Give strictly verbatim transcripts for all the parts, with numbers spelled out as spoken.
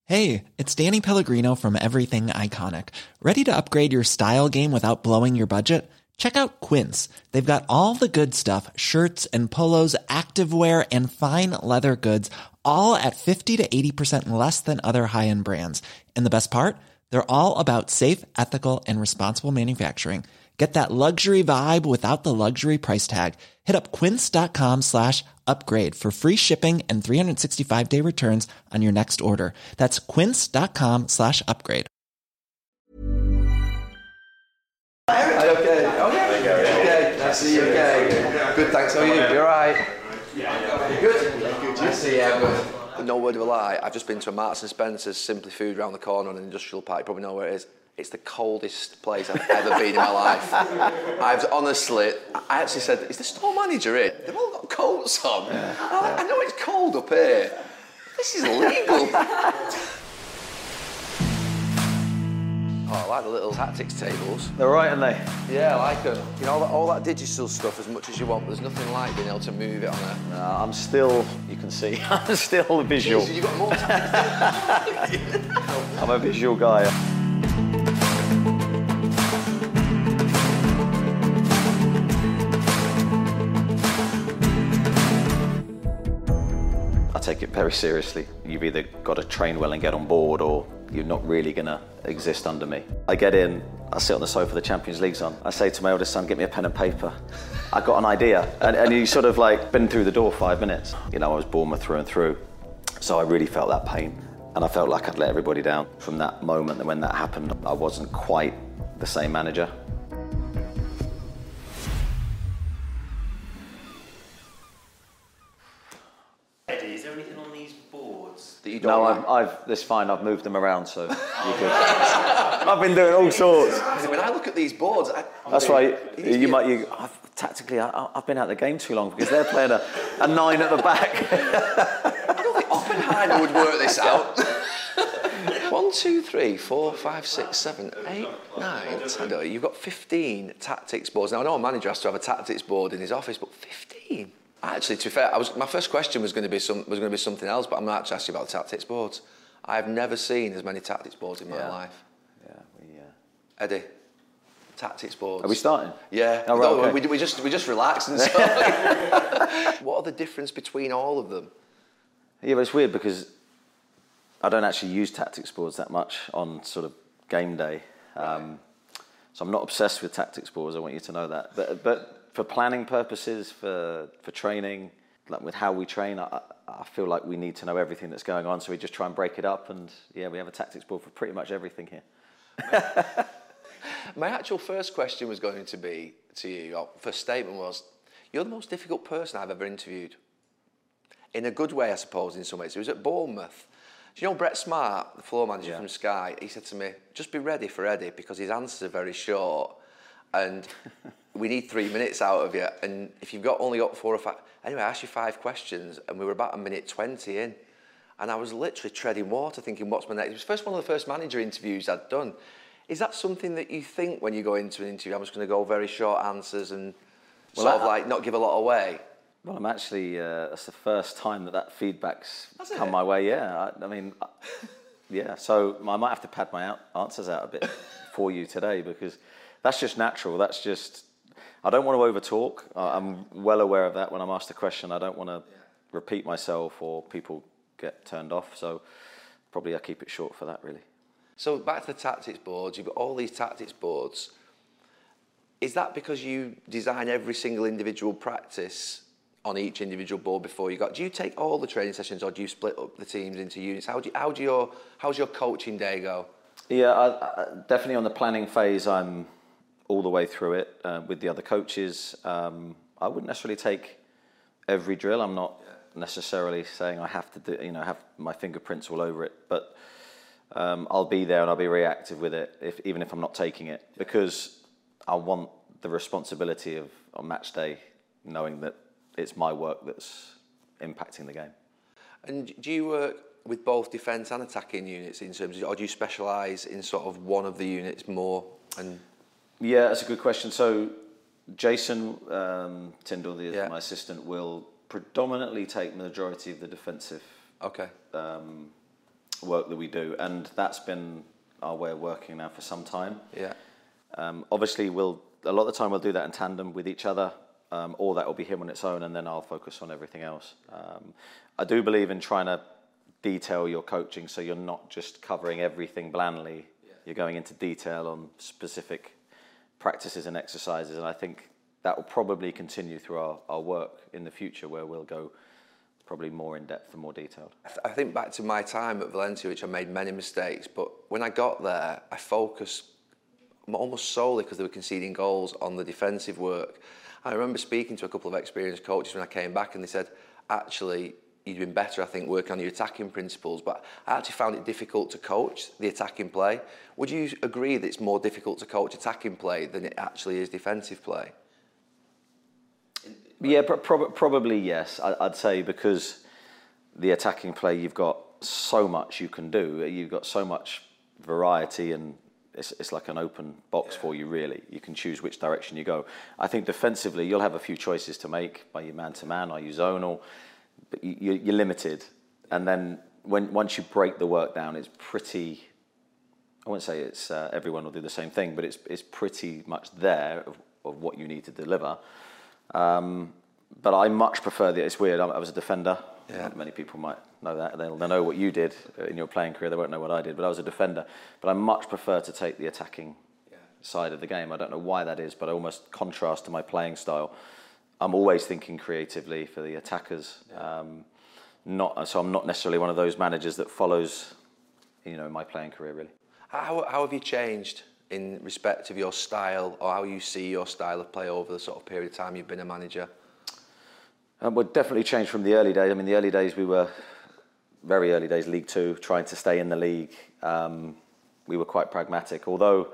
Hey, it's Danny Pellegrino from Everything Iconic. Ready to upgrade your style game without blowing your budget? Check out Quince. They've got all the good stuff, shirts and polos, activewear, and fine leather goods, all at fifty to eighty percent less than other high-end brands. And the best part? They're all about safe, ethical, and responsible manufacturing. Get that luxury vibe without the luxury price tag. Hit up quince.com slash upgrade for free shipping and three sixty-five day returns on your next order. That's quince.com slash upgrade. Okay, okay, okay, nice to see you, okay. Good, thanks, how are you? You alright? Yeah. Good? Good, I see you, good. No word of a lie, I've just been to a Marks and Spencer's Simply Food around the corner on an industrial park, you probably know where it is. It's the coldest place I've ever been in my life. I've honestly, I actually said, is the store manager in? They've all got coats on. Yeah, I, like, yeah. I know it's cold up here. This is illegal. Oh, I like the little tactics tables. They're right, aren't they? Yeah, I like them. You know, all that, all that digital stuff as much as you want, but there's nothing like being able to move it on a... No, I'm still, you can see, I'm still a visual. Jeez, you've got more tactics. I'm a visual guy. I take it very seriously. You've either got to train well and get on board, or you're not really going to exist under me. I get in, I sit on the sofa, the Champions League's on. I say to my eldest son, get me a pen and paper. I got an idea. And, and you sort of like been through the door five minutes. You know, I was Bournemouth through and through. So I really felt that pain. And I felt like I'd let everybody down. From that moment, and when that happened, I wasn't quite the same manager. Eddie, is there anything on these boards that you don't No, like? I've, I've, it's fine, I've moved them around, so you're good. I've been doing all sorts. When I look at these boards, I, That's why you, you might. You, I've, tactically, I, I've been out of the game too long because they're playing a, a nine at the back. I don't think Oppenheimer would work this out. One, two, three, four, five, six, seven, eight, nine, ten. You've got fifteen tactics boards. Now I know a manager has to have a tactics board in his office, but fifteen. Actually, to be fair, I was, my first question was going to be some was going to be something else, but I'm not actually asking about tactics boards. I've never seen as many tactics boards in my Yeah. life. Yeah, we. Uh... Eddie, tactics boards. Are we starting? Yeah. Oh, right, no, okay. we, we just we just relax and so. What are the difference between all of them? Yeah, but it's weird because I don't actually use tactics boards that much on sort of game day. Um, so I'm not obsessed with tactics boards. I want you to know that. But but. For planning purposes, for for training, like with how we train, I, I feel like we need to know everything that's going on, so we just try and break it up, and yeah, we have a tactics board for pretty much everything here. My actual first question was going to be to you, or first statement was, you're the most difficult person I've ever interviewed. In a good way, I suppose, in some ways. It was at Bournemouth. Do you know Brett Smart, the floor manager Yeah. from Sky? He said to me, just be ready for Eddie, because his answers are very short, and we need three minutes out of you, and if you've got only got four or five... Anyway, I asked you five questions, and we were about a minute twenty in, and I was literally treading water, thinking, what's my next... It was first one of the first manager interviews I'd done. Is that something that you think when you go into an interview, I'm just going to go very short answers and Well, sort I- of like not give a lot away? Well, I'm actually, uh, that's the first time that that feedback's Has come it? my way, yeah. I, I mean, uh, yeah, so I might have to pad my out, answers out a bit for you today, because that's just natural. That's just, I don't want to over talk. I'm well aware of that when I'm asked a question. I don't want to repeat myself or people get turned off, so probably I keep it short for that, really. So back to the tactics boards, you've got all these tactics boards. Is that because you design every single individual practice on each individual board before you got? Do you take all the training sessions, or do you split up the teams into units? How do you, how do your how's your coaching day go? Yeah, I, I, definitely on the planning phase, I'm all the way through it uh, with the other coaches. Um, I wouldn't necessarily take every drill. I'm not necessarily saying I have to do, you know, have my fingerprints all over it, but um, I'll be there and I'll be reactive with it, if, even if I'm not taking it, because I want the responsibility of on match day, knowing that it's my work that's impacting the game. And do you work with both defence and attacking units in terms of, or do you specialise in sort of one of the units more? And yeah, that's a good question. So Jason um, Tyndall, the, Yeah. my assistant, will predominantly take the majority of the defensive okay, um, work that we do, and that's been our way of working now for some time. Yeah. Um, obviously, we'll a lot of the time we'll do that in tandem with each other, um, or that will be him on its own, and then I'll focus on everything else. Um, I do believe in trying to detail your coaching, so you're not just covering everything blandly. Yeah. You're going into detail on specific practices and exercises, and I think that will probably continue through our, our work in the future, where we'll go probably more in depth and more detailed. I, th- I think back to my time at Valencia, which I made many mistakes, but when I got there, I focused almost solely, because they were conceding goals, on the defensive work. I remember speaking to a couple of experienced coaches when I came back, and they said, actually, you'd been better, I think, working on your attacking principles, but I actually found it difficult to coach the attacking play. Would you agree that it's more difficult to coach attacking play than it actually is defensive play? Yeah, pro- probably yes. I- I'd say because the attacking play, you've got so much you can do. You've got so much variety, and it's, it's like an open box yeah. for you, really. You can choose which direction you go. I think defensively, you'll have a few choices to make. Are you man-to-man? Are you zonal? But you, you're limited. And then when once you break the work down, it's pretty... I wouldn't say it's uh, everyone will do the same thing, but it's it's pretty much there of, of what you need to deliver. Um, but I much prefer the, it's weird, I, I was a defender. Yeah. Many people might know that. They'll, they'll know what you did in your playing career. They won't know what I did, but I was a defender. But I much prefer to take the attacking yeah. side of the game. I don't know why that is, but I almost contrast to my playing style. I'm always thinking creatively for the attackers. Yeah. Um, not so I'm not necessarily one of those managers that follows, you know, my playing career, really. How, how have you changed in respect of your style, or how you see your style of play over the sort of period of time you've been a manager? Um, well, definitely changed from the early days. I mean, the early days we were, very early days, League Two, trying to stay in the league. Um, we were quite pragmatic, although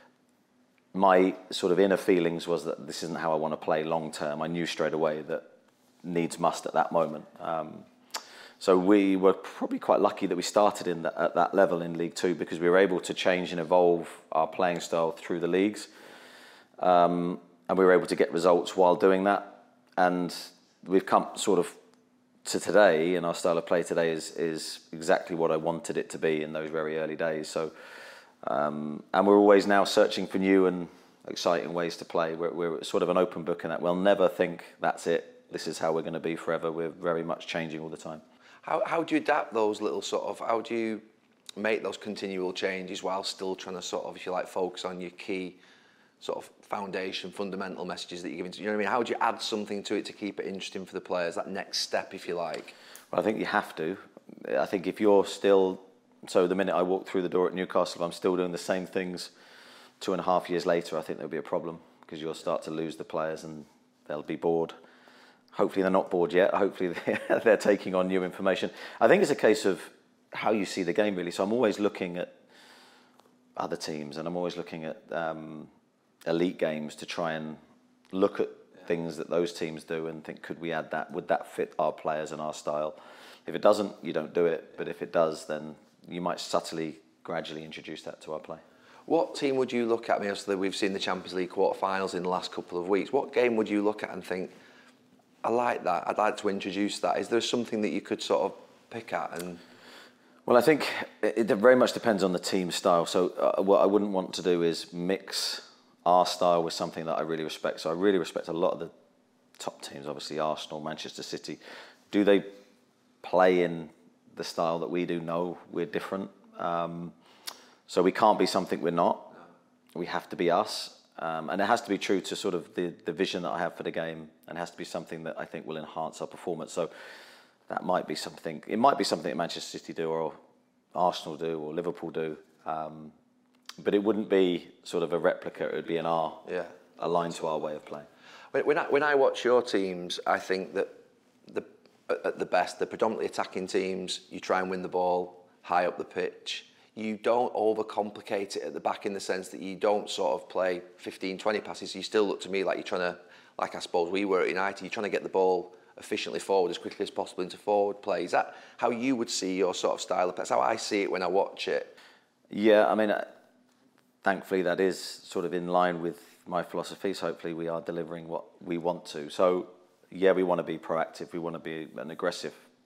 my sort of inner feelings was that this isn't how I want to play long term. I knew straight away that needs must at that moment. Um, So we were probably quite lucky that we started in the, at that level in League Two, because we were able to change and evolve our playing style through the leagues. Um, and we were able to get results while doing that. And we've come sort of to today, and our style of play today is, is exactly what I wanted it to be in those very early days. So, um, and we're always now searching for new and exciting ways to play. We're, we're sort of an open book in that we'll never think that's it, this is how we're going to be forever. We're very much changing all the time. How how do you adapt those little sort of, how do you make those continual changes while still trying to sort of, if you like, focus on your key sort of foundation, fundamental messages that you're giving to, you know what I mean? How do you add something to it to keep it interesting for the players, that next step, if you like? Well, I think you have to. I think if you're still, so the minute I walk through the door at Newcastle, if I'm still doing the same things two and a half years later, I think there'll be a problem, because you'll start to lose the players and they'll be bored. Hopefully they're not bored yet. Hopefully they're taking on new information. I think it's a case of how you see the game, really. So I'm always looking at other teams, and I'm always looking at um, elite games to try and look at yeah. things that those teams do and think, could we add that? Would that fit our players and our style? If it doesn't, you don't do it. But if it does, then you might subtly, gradually introduce that to our play. What team would you look at? I mean, obviously we've seen the Champions League quarterfinals in the last couple of weeks. What game would you look at and think, I like that, I'd like to introduce that? Is there something that you could sort of pick at? And Well, I think it very much depends on the team style. So uh, what I wouldn't want to do is mix our style with something that I really respect. So I really respect a lot of the top teams, obviously Arsenal, Manchester City. Do they play in the style that we do? No, we're different. Um, so we can't be something we're not. We have to be us. Um, and it has to be true to sort of the, the vision that I have for the game, and it has to be something that I think will enhance our performance. So that might be something, it might be something that Manchester City do, or Arsenal do, or Liverpool do. Um, but it wouldn't be sort of a replica, it would be an R, yeah. aligned to our way of playing. When, when, I, when I watch your teams, I think that the, at the best, the predominantly attacking teams, you try and win the ball high up the pitch. You don't overcomplicate it at the back, in the sense that you don't sort of play fifteen, twenty passes. You still look to me like you're trying to, like I suppose we were at United, you're trying to get the ball efficiently forward as quickly as possible into forward play. Is that how you would see your sort of style of play? That's how I see it when I watch it. Yeah, I mean, uh, thankfully that is sort of in line with my philosophies. Hopefully we are delivering what we want to. So, yeah, we want to be proactive. We want to be an aggressive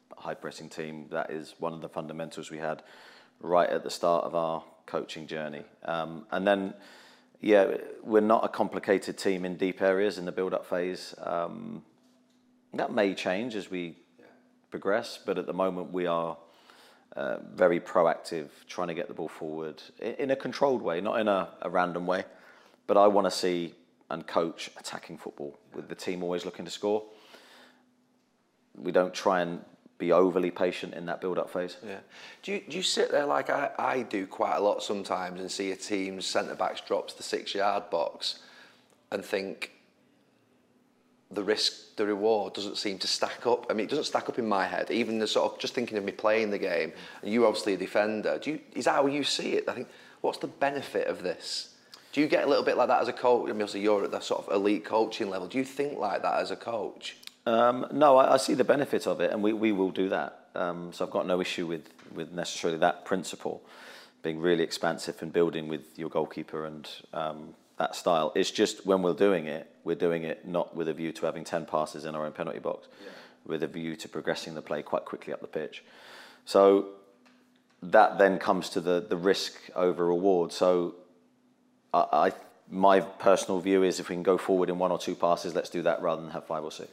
high pressing team. That is one of the fundamentals we had right at the start of our coaching journey. Um, and then, yeah, we're not a complicated team in deep areas in the build-up phase. Um, that may change as we yeah. progress, but at the moment we are uh, very proactive, trying to get the ball forward in, in a controlled way, not in a, a random way. But I want to see and coach attacking football with the team always looking to score. We don't try and be overly patient in that build-up phase. Yeah. Do you, do you sit there like I, I do quite a lot sometimes and see a team's centre-backs drop to the six-yard box and think the risk, the reward doesn't seem to stack up? I mean, it doesn't stack up in my head. Even the sort of, just thinking of me playing the game, and you're obviously a defender. Do you, is that how you see it? I think, what's the benefit of this? Do you get a little bit like that as a coach? I mean, obviously you're at the sort of elite coaching level. Do you think like that as a coach? Um, no, I, I see the benefit of it, and we, we will do that. Um, so I've got no issue with, with necessarily that principle, being really expansive and building with your goalkeeper and um, that style. It's just when we're doing it, we're doing it not with a view to having ten passes in our own penalty box, yeah. with a view to progressing the play quite quickly up the pitch. So that then comes to the, the risk over reward. So I, I my personal view is if we can go forward in one or two passes, let's do that rather than have five or six.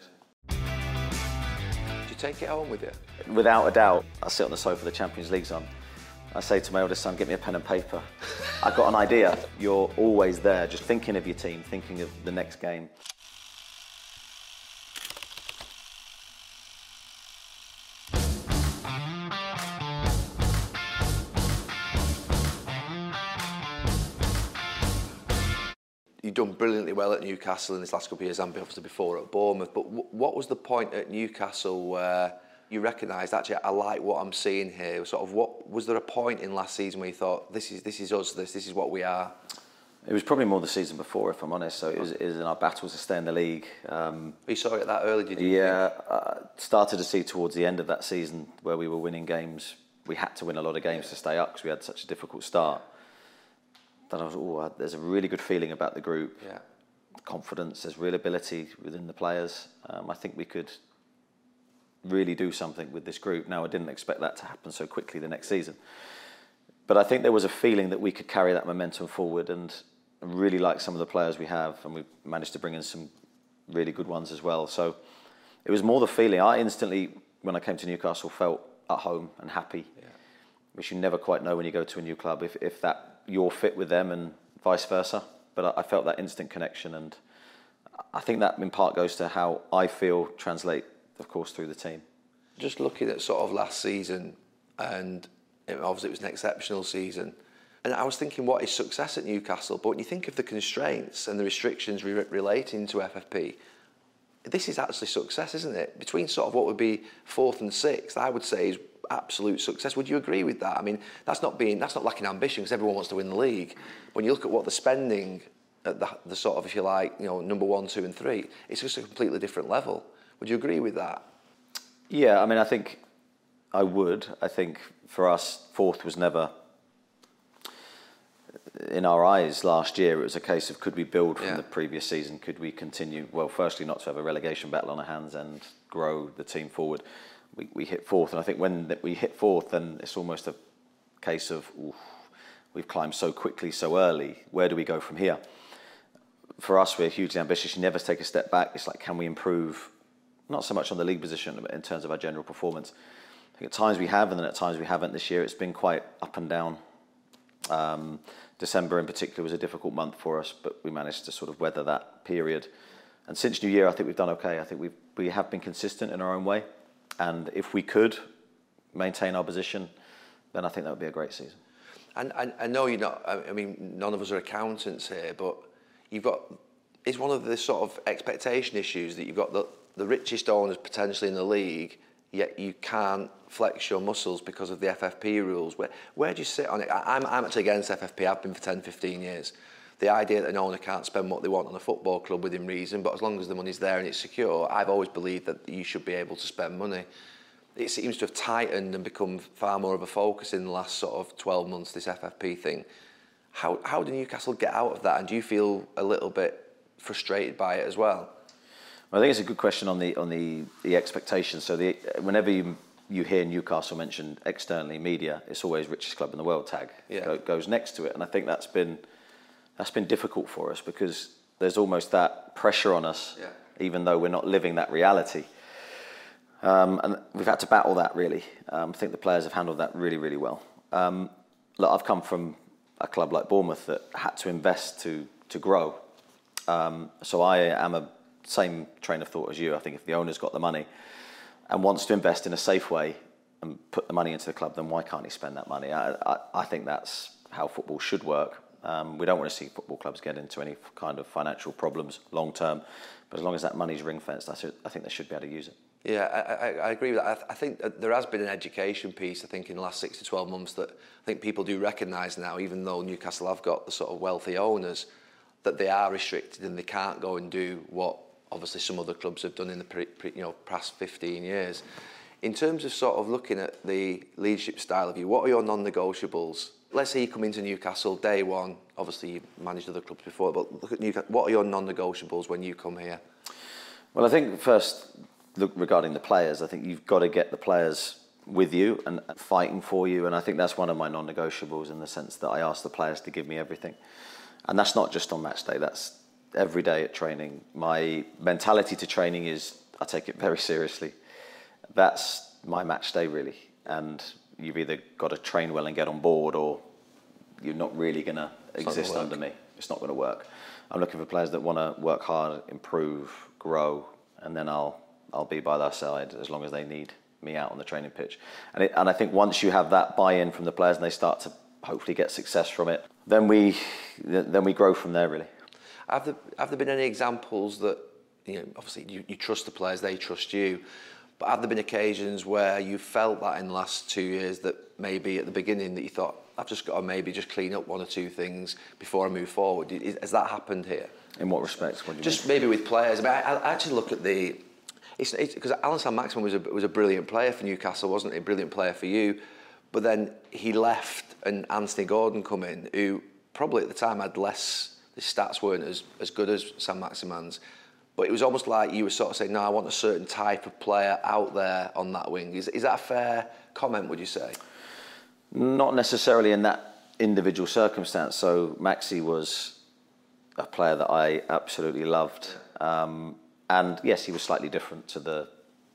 Take it home with you? Without a doubt. I sit on the sofa, the Champions League's on. I say to my oldest son, get me a pen and paper. I've got an idea. You're always there, just thinking of your team, thinking of the next game. You've done brilliantly well at Newcastle in this last couple of years, and obviously before at Bournemouth. But w- what was the point at Newcastle where you recognised, actually, I like what I'm seeing here? Sort of, what was there a point in last season where you thought, this is this is us, this this is what we are? It was probably more the season before, if I'm honest. So it was, it was in our battles to stay in the league. Um, you saw it that early, did you? Yeah, uh, started to see towards the end of that season where we were winning games. We had to win a lot of games to stay up because we had such a difficult start. That I was, oh, there's a really good feeling about the group. Yeah. Confidence, there's real ability within the players. Um, I think we could really do something with this group. Now, I didn't expect that to happen so quickly the next season. But I think there was a feeling that we could carry that momentum forward, and I really like some of the players we have, and we managed to bring in some really good ones as well. So it was more the feeling. I instantly, when I came to Newcastle, felt at home and happy, yeah. which you never quite know when you go to a new club, if, if that you're fit with them and vice versa. But I felt that instant connection, and I think that in part goes to how I feel translate, of course, through the team. Just looking at sort of last season, and obviously it was an exceptional season, and I was thinking, what is success at Newcastle? But when you think of the constraints and the restrictions re- relating to F F P, this is actually success, isn't it? Between sort of what would be fourth and sixth, I would say is absolute success. Would you agree with that? I mean, that's not being that's not lacking ambition, because everyone wants to win the league. When you look at what they're spending at the, the sort of, if you like, you know, number one, two, and three, it's just a completely different level. Would you agree with that? Yeah, I mean, I think I would. I think for us, fourth was never in our eyes last year. It was a case of, could we build from yeah. the previous season? Could we continue? Well, firstly, not to have a relegation battle on our hands and grow the team forward. We, we hit fourth, and I think when we hit fourth, then it's almost a case of, oof, we've climbed so quickly, so early. Where do we go from here? For us, we're hugely ambitious. You never take a step back. It's like, can we improve? Not so much on the league position, but in terms of our general performance. I think at times we have, and then at times we haven't. This year, it's been quite up and down. Um, December in particular was a difficult month for us, but we managed to sort of weather that period. And since New Year, I think we've done okay. I think we've, we have been consistent in our own way. And if we could maintain our position, then I think that would be a great season. And I, I know you're not, I mean, none of us are accountants here, but you've got, it's one of the sort of expectation issues that you've got the, the richest owners potentially in the league, yet you can't flex your muscles because of the F F P rules. Where, where do you sit on it? I'm, I'm actually against F F P. I've been for ten, fifteen years. The idea that an owner can't spend what they want on a football club within reason, but as long as the money's there and it's secure, I've always believed that you should be able to spend money. It seems to have tightened and become far more of a focus in the last sort of twelve months, this F F P thing. How how do Newcastle get out of that? And do you feel a little bit frustrated by it as well? Well, I think it's a good question on the on the, the expectations. So the, whenever you you hear Newcastle mentioned externally, media, it's always richest club in the world tag. Yeah. Go, goes next to it. And I think that's been that's been difficult for us because there's almost that pressure on us, yeah. even though we're not living that reality. Um, and we've had to battle that, really. Um, I think the players have handled that really, really well. Um, look, I've come from a club like Bournemouth that had to invest to to grow. Um, so I am a same train of thought as you. I think if the owner's got the money and wants to invest in a safe way and put the money into the club, then why can't he spend that money? I, I, I think that's how football should work. Um, we don't want to see football clubs get into any kind of financial problems long term, but as long as that money's ring fenced, I, I think they should be able to use it. Yeah, I, I, I agree with that. I, th- I think that there has been an education piece, I think, in the last six to twelve months that I think people do recognise now, even though Newcastle have got the sort of wealthy owners, that they are restricted and they can't go and do what obviously some other clubs have done in the pre, pre, you know, past fifteen years. In terms of sort of looking at the leadership style of you, what are your non-negotiables? Let's say you come into Newcastle day one, obviously you've managed other clubs before, but look at Newcastle, what are your non-negotiables when you come here? Well, I think first, look, regarding the players, I think you've got to get the players with you and fighting for you, and I think that's one of my non-negotiables in the sense that I ask the players to give me everything. And that's not just on match day, that's every day at training. My mentality to training is, I take it very seriously. That's my match day, really. And you've either got to train well and get on board, or you're not really going to exist under me. It's not going to work. I'm looking for players that want to work hard, improve, grow, and then I'll I'll be by their side as long as they need me out on the training pitch. And it, and I think once you have that buy-in from the players and they start to hopefully get success from it, then we then we grow from there, really. Have there, have there been any examples that, you know, obviously you, you trust the players, they trust you, but have there been occasions where you felt that in the last two years that maybe at the beginning that you thought, I've just got to maybe just clean up one or two things before I move forward? Is, has that happened here? In what respects? What do you just mean? Maybe with players. I mean, I, I actually look at the... It's because Alan Saint-Maximin was a, was a brilliant player for Newcastle, wasn't he? A brilliant player for you. But then he left and Anthony Gordon come in, who probably at the time had less... His stats weren't as, as good as Saint-Maximin's. But it was almost like you were sort of saying, no, I want a certain type of player out there on that wing. Is, is that a fair comment, would you say? Not necessarily in that individual circumstance. So Maxi was a player that I absolutely loved. Um, and yes, he was slightly different to the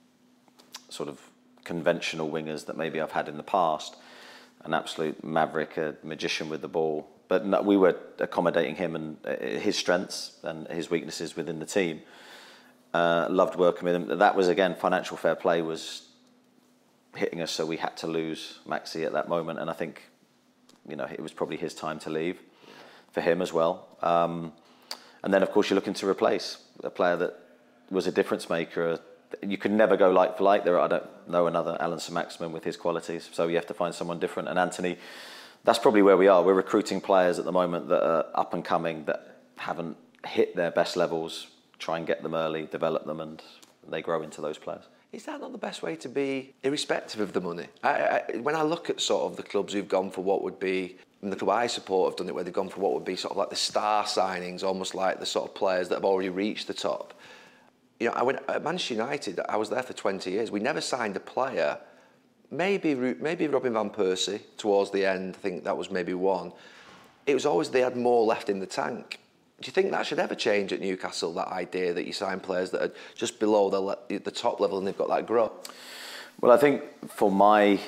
sort of conventional wingers that maybe I've had in the past. An absolute maverick, a magician with the ball. But no, we were accommodating him and his strengths and his weaknesses within the team. Uh, loved working with him. That was, again, financial fair play was hitting us, so we had to lose Maxi at that moment. And I think, you know, it was probably his time to leave for him as well. Um, and then, of course, you're looking to replace a player that was a difference maker. You can never go like for like. There, I don't know another Alan Saint-Maximin with his qualities, so you have to find someone different. And Anthony, that's probably where we are. We're recruiting players at the moment that are up and coming, that haven't hit their best levels. Try and get them early, develop them, and they grow into those players. Is that not the best way to be, irrespective of the money? I, I, when I look at sort of the clubs who've gone for what would be, and the club I support have done it where they've gone for what would be sort of like the star signings, almost like the sort of players that have already reached the top. You know, I went at Manchester United, I was there for twenty years. We never signed a player. Maybe maybe Robin van Persie towards the end, I think that was maybe one. It was always they had more left in the tank. Do you think that should ever change at Newcastle, that idea that you sign players that are just below the, le- the top level and they've got that growth? Well, I think for my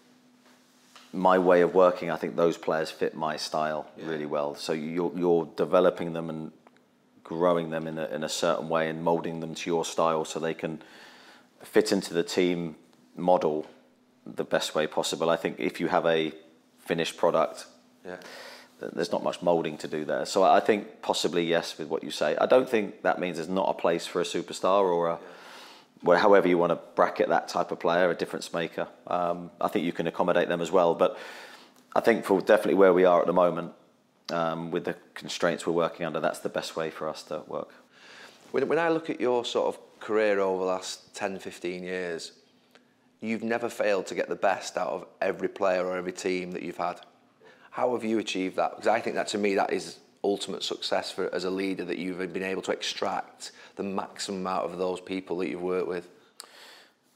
my way of working, I think those players fit my style yeah. really well. So you're, you're developing them and growing them in a, in a certain way and moulding them to your style so they can fit into the team model the best way possible. I think if you have a finished product, yeah. there's not much moulding to do there. So I think possibly yes with what you say. I don't think that means there's not a place for a superstar or a, yeah. well, however you want to bracket that type of player, a difference maker. Um, I think you can accommodate them as well. But I think for definitely where we are at the moment, um, with the constraints we're working under, that's the best way for us to work. When, when I look at your sort of career over the last ten, fifteen years, you've never failed to get the best out of every player or every team that you've had. How have you achieved that? Because I think that, to me, that is ultimate success for as a leader, that you've been able to extract the maximum out of those people that you've worked with.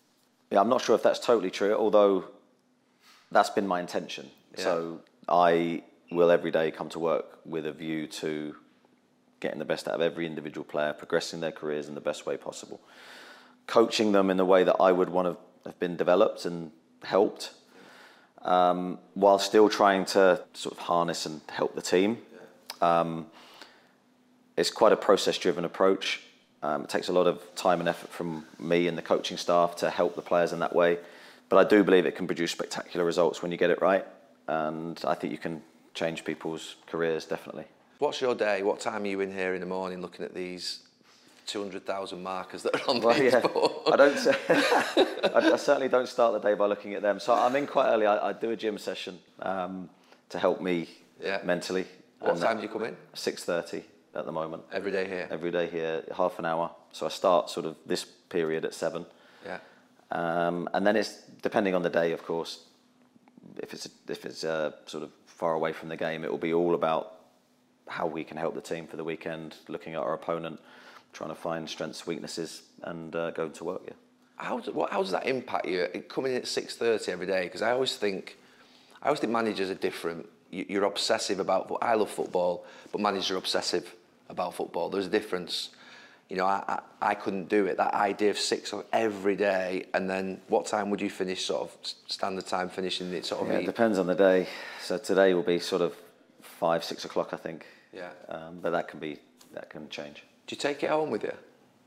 Yeah, I'm not sure if that's totally true, although that's been my intention. Yeah. So I will every day come to work with a view to getting the best out of every individual player, progressing their careers in the best way possible, coaching them in the way that I would want to have been developed and helped, um, while still trying to sort of harness and help the team. Um, it's quite a process-driven approach. Um, it takes a lot of time and effort from me and the coaching staff to help the players in that way. But I do believe it can produce spectacular results when you get it right. And I think you can change people's careers, definitely. What's your day? What time are you in here in the morning looking at these two hundred thousand markers that are on well, these yeah. boards? I don't. I, I certainly don't start the day by looking at them. So I'm in quite early. I, I do a gym session um, to help me yeah. mentally. What and time do you come in? six thirty at the moment. Every day here? Every day here, half an hour. So I start sort of this period at seven. Yeah. Um, and then it's depending on the day, of course. If it's if it's uh, sort of far away from the game, it will be all about how we can help the team for the weekend, looking at our opponent, trying to find strengths, weaknesses, and uh, going to work. Yeah. How do, what, how does that impact you coming in at six thirty every day? Because I always think, I always think managers are different. You, you're obsessive about. I love football, but managers are obsessive about football. There's a difference. You know, I, I, I couldn't do it. That idea of six every day, and then what time would you finish? Sort of standard time finishing it. Sort of. Yeah, it depends on the day. So today will be sort of five, six o'clock, I think. Yeah. Um, but that can be that can change. Do you take it home with you?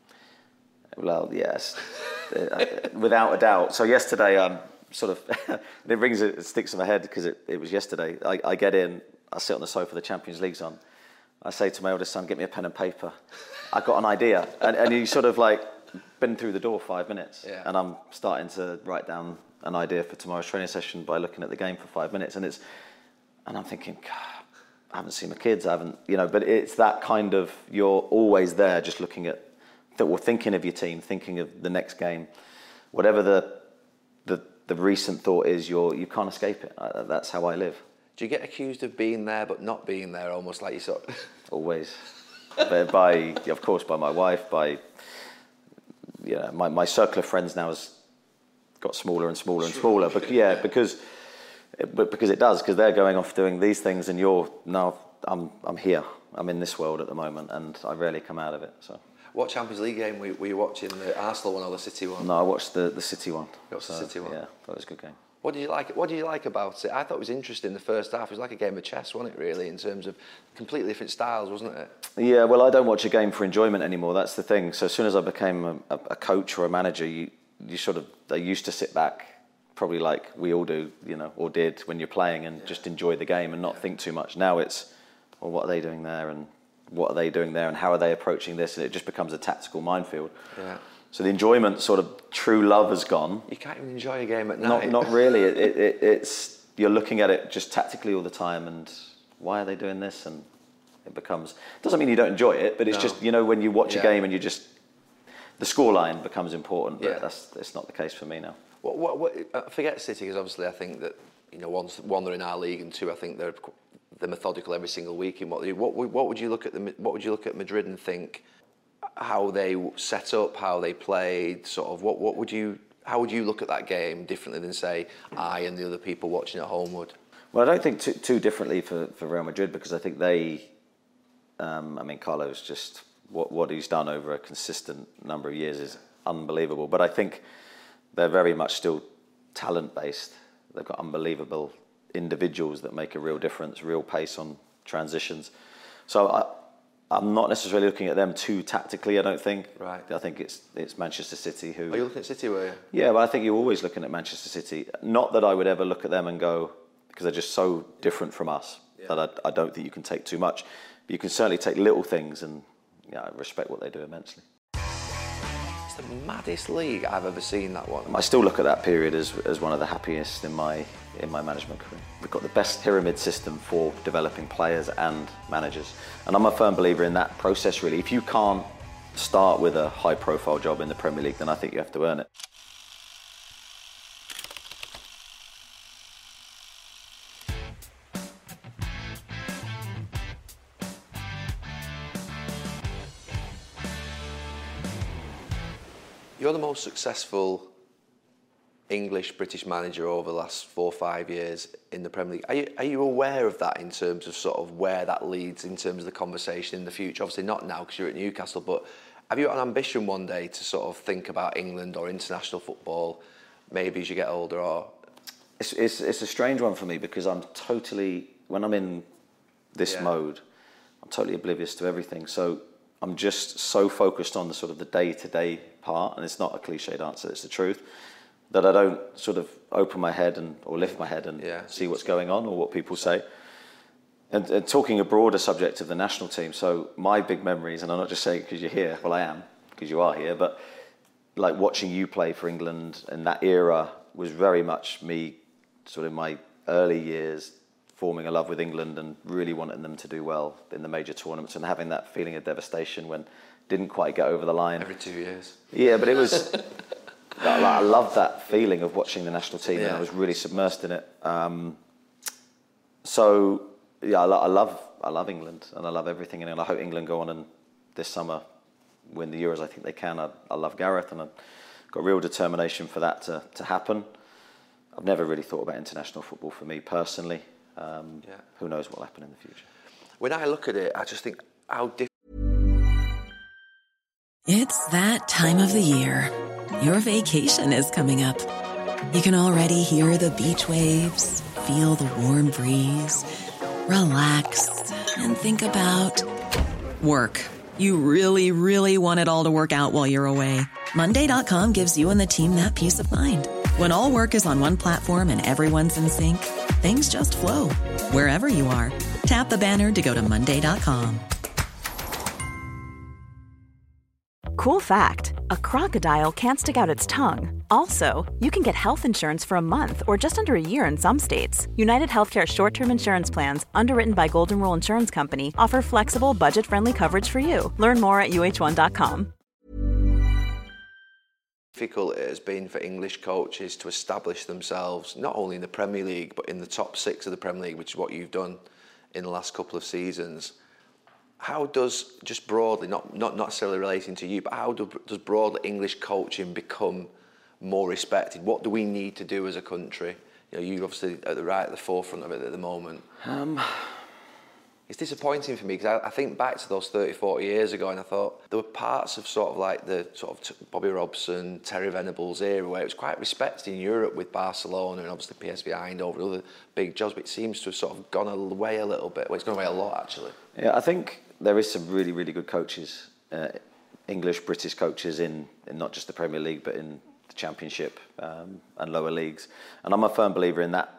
Well, yes, without a doubt. So yesterday, um, sort of, it rings, it sticks in my head because it, it was yesterday. I, I get in, I sit on the sofa, the Champions League's on. I say to my oldest son, "Get me a pen and paper. I've got an idea." And, and you sort of like been through the door five minutes, yeah. and I'm starting to write down an idea for tomorrow's training session by looking at the game for five minutes, and it's, and I'm thinking, God, I haven't seen my kids, I haven't, you know, but it's that kind of, you're always there just looking at, that we're thinking of your team, thinking of the next game. Whatever the the, the recent thought is, you're, you can't escape it. I, that's how I live. Do you get accused of being there but not being there, almost like you sort of... Always. But by, of course, by my wife, by, you know, my, my circle of friends now has got smaller and smaller and smaller. But yeah, because... But because it does, because they're going off doing these things, and you're now. I'm I'm here. I'm in this world at the moment, and I rarely come out of it. So. What Champions League game were you, were you watching? The Arsenal one or the City one? No, I watched the, the City one. You watched so, the City one. Yeah, that was a good game. What did you like? What did you like about it? I thought it was interesting. The first half, it was like a game of chess, wasn't it? Really, in terms of completely different styles, wasn't it? Yeah. Well, I don't watch a game for enjoyment anymore. That's the thing. So as soon as I became a, a coach or a manager, you you sort of I used to sit back. Probably like we all do, you know, or did when you're playing, and yeah. just enjoy the game and not yeah. think too much. Now it's, well, what are they doing there, and what are they doing there, and how are they approaching this, and it just becomes a tactical minefield. Yeah. So the enjoyment, sort of true love, has gone. You can't even enjoy a game at night. Not, not really. it, it, it's you're looking at it just tactically all the time, and why are they doing this, and it becomes. Doesn't mean you don't enjoy it, but it's no. just, you know, when you watch yeah. a game and you just, the scoreline becomes important. But yeah. that's it's not the case for me now. What, what, what, forget City, because obviously I think that, you know, one, one they're in our league, and two, I think they're they're methodical every single week in what they do. What, what would you look at the what would you look at Madrid and think how they set up, how they played, sort of what what would you how would you look at that game differently than say I and the other people watching at home would? Well, I don't think too, too differently for, for Real Madrid, because I think they, um, I mean, Carlos just what what he's done over a consistent number of years is unbelievable. But I think they're very much still talent-based. They've got unbelievable individuals that make a real difference, real pace on transitions. So I, I'm not necessarily looking at them too tactically, I don't think. Right. I think it's it's Manchester City who... Are you looking at City, were you? Yeah, but I think you're always looking at Manchester City. Not that I would ever look at them and go, because they're just so different from us, yeah. that I, I don't think you can take too much. But you can certainly take little things, and yeah, I respect what they do immensely. It's the maddest league I've ever seen, that one. I still look at that period as as one of the happiest in my in my management career. We've got the best pyramid system for developing players and managers, and I'm a firm believer in that process. Really, if you can't start with a high-profile job in the Premier League, then I think you have to earn it. You're the most successful English British manager over the last four or five years in the Premier League. Are you, are you aware of that in terms of sort of where that leads in terms of the conversation in the future? Obviously not now because you're at Newcastle, but have you got an ambition one day to sort of think about England or international football, maybe as you get older? Or it's it's, it's a strange one for me because I'm totally, when I'm in this yeah. mode, I'm totally oblivious to everything. So I'm just so focused on the sort of the day-to-day part, and it's not a cliched answer, it's the truth, that I don't sort of open my head and or lift my head and yeah. see what's going on or what people say. And, and talking a broader subject of the national team, so my big memories, and I'm not just saying because you're here, well I am, because you are here, but like watching you play for England in that era was very much me sort of in my early years forming a love with England and really wanting them to do well in the major tournaments and having that feeling of devastation when didn't quite get over the line. Every two years. Yeah, but it was, I, I loved that feeling of watching the national team yeah. and I was really submersed in it. Um, so, yeah, I, lo- I love I love England and I love everything in it. I hope England go on and this summer win the Euros. I think they can. I, I love Gareth and I've got real determination for that to, to happen. I've never really thought about international football for me personally. Um, yeah. Who knows what will happen in the future. When I look at it, I just think how different. It's that time of the year. Your vacation is coming up. You can already hear the beach waves, feel the warm breeze, relax, and think about work. You really, really want it all to work out while you're away. Monday dot com gives you and the team that peace of mind. When all work is on one platform and everyone's in sync, things just flow. Wherever you are, tap the banner to go to Monday dot com. Cool fact, a crocodile can't stick out its tongue. Also, you can get health insurance for a month or just under a year in some states. United Healthcare short-term insurance plans, underwritten by Golden Rule Insurance Company, offer flexible, budget-friendly coverage for you. Learn more at U H one dot com. Difficult it has been for English coaches to establish themselves not only in the Premier League but in the top six of the Premier League, which is what you've done in the last couple of seasons. How does, just broadly, not not necessarily relating to you, but how do, does broadly English coaching become more respected? What do we need to do as a country? You know, you're obviously at the right at the forefront of it at the moment. Um, It's disappointing for me because I, I think back to those thirty, forty years ago and I thought there were parts of sort of like the sort of t- Bobby Robson, Terry Venables era where it was quite respected in Europe with Barcelona and obviously P S V Eindhoven and other big jobs, but it seems to have sort of gone away a little bit. Well, it's gone away a lot actually. Yeah, I think there is some really, really good coaches, uh, English, British coaches in, in not just the Premier League but in the Championship um, and lower leagues. And I'm a firm believer in that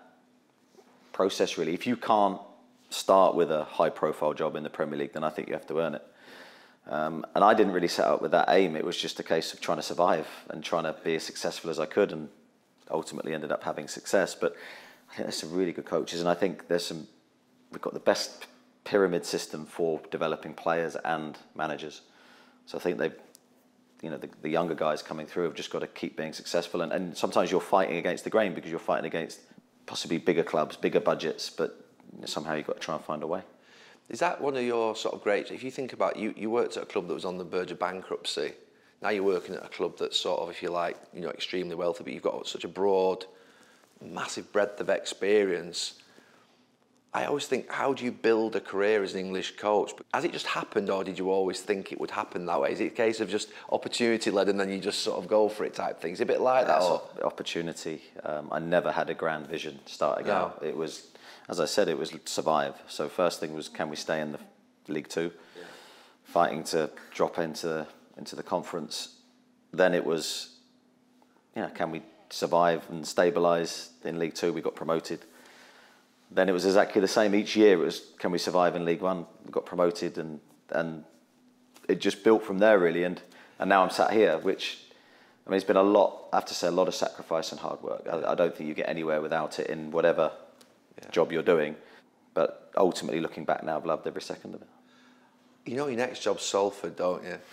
process really. If you can't start with a high-profile job in the Premier League, then I think you have to earn it. Um, and I didn't really set out with that aim. It was just a case of trying to survive and trying to be as successful as I could, and ultimately ended up having success. But I think there's some really good coaches, and I think there's some. We've got the best pyramid system for developing players and managers. So I think they've, you know, the, the younger guys coming through have just got to keep being successful. And, and sometimes you're fighting against the grain because you're fighting against possibly bigger clubs, bigger budgets, but somehow you've got to try and find a way. Is that one of your sort of great, if you think about, you, you worked at a club that was on the verge of bankruptcy, now you're working at a club that's sort of, if you like, you know, extremely wealthy, but you've got such a broad, massive breadth of experience. I always think, how do you build a career as an English coach? Has it just happened, or did you always think it would happen that way? Is it a case of just opportunity led and then you just sort of go for it type thing? Is it a bit like that? Or? Opportunity. Um, I never had a grand vision starting No. out. It was, as I said, it was survive. So first thing was, can we stay in the League Two? Yeah. Fighting to drop into into the conference. Then it was, yeah, can we survive and stabilise in League Two? We got promoted. Then it was exactly the same each year. It was, can we survive in League One? We got promoted, and and it just built from there really. And and now I'm sat here, which, I mean, it's been a lot. I have to say, a lot of sacrifice and hard work. I, I don't think you get anywhere without it in whatever yeah. job you're doing. But ultimately, looking back now, I've loved every second of it. You know your next job's Salford, don't you?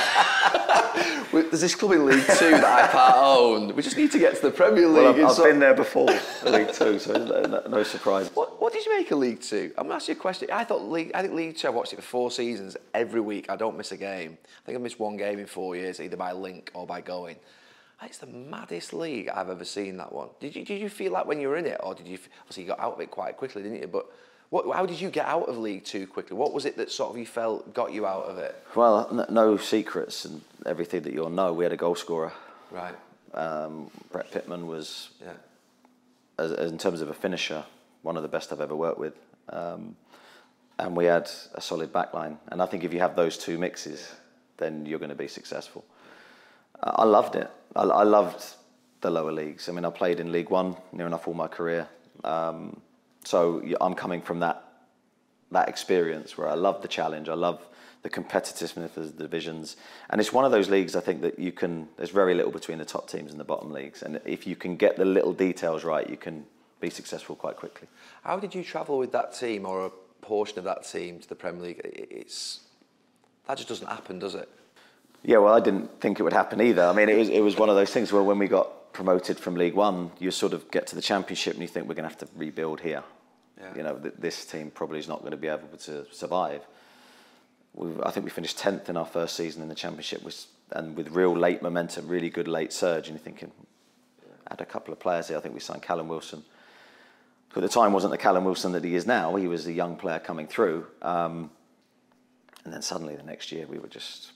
There's this club in League Two that I part own. We just need to get to the Premier League. Well, I've, I've so... been there before, League Two, so no, no surprise. What, what did you make of League Two? I'm going to ask you a question. I thought League, I think League Two, I've watched it for four seasons every week. I don't miss a game. I think I've missed one game in four years, either by link or by going. It's the maddest league I've ever seen, that one. Did you did you feel like when you were in it, or did you, obviously you got out of it quite quickly, didn't you? But what, how did you get out of League Two quickly? What was it that sort of you felt got you out of it? Well, n- no secrets and everything that you'll know. We had a goal scorer. Right. Um, Brett Pittman was, yeah. as, as in terms of a finisher, one of the best I've ever worked with. Um, and we had a solid backline. And I think if you have those two mixes, yeah. then you're going to be successful. Uh, I loved it. I, I loved the lower leagues. I mean, I played in League One near enough all my career. Um, so I'm coming from that that experience where I love the challenge. I love the competitiveness of the divisions. And it's one of those leagues, I think, that you can, there's very little between the top teams and the bottom leagues. And if you can get the little details right, you can be successful quite quickly. How did you travel with that team, or a portion of that team, to the Premier League? It's that just doesn't happen, does it? Yeah, well, I didn't think it would happen either. I mean, it was it was one of those things where when we got promoted from League One, you sort of get to the Championship and you think we're going to have to rebuild here. Yeah. You know, th- this team probably is not going to be able to survive. We've, I think we finished tenth in our first season in the Championship, with, and with real late momentum, really good late surge. And you're thinking, yeah. had a couple of players here. I think we signed Callum Wilson, who at the time wasn't the Callum Wilson that he is now. He was a young player coming through. Um, and then suddenly the next year we were just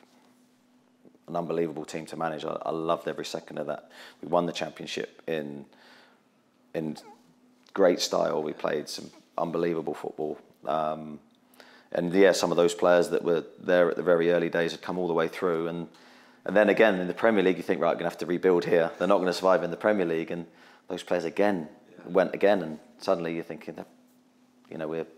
an unbelievable team to manage. I, I loved every second of that. We won the Championship in in great style. We played some unbelievable football. Um, and yeah, some of those players that were there at the very early days had come all the way through. And and then again, in the Premier League, you think, right, we're going to have to rebuild here. They're not going to survive in the Premier League. And those players again yeah. went again. And suddenly you're thinking, that, you know, we're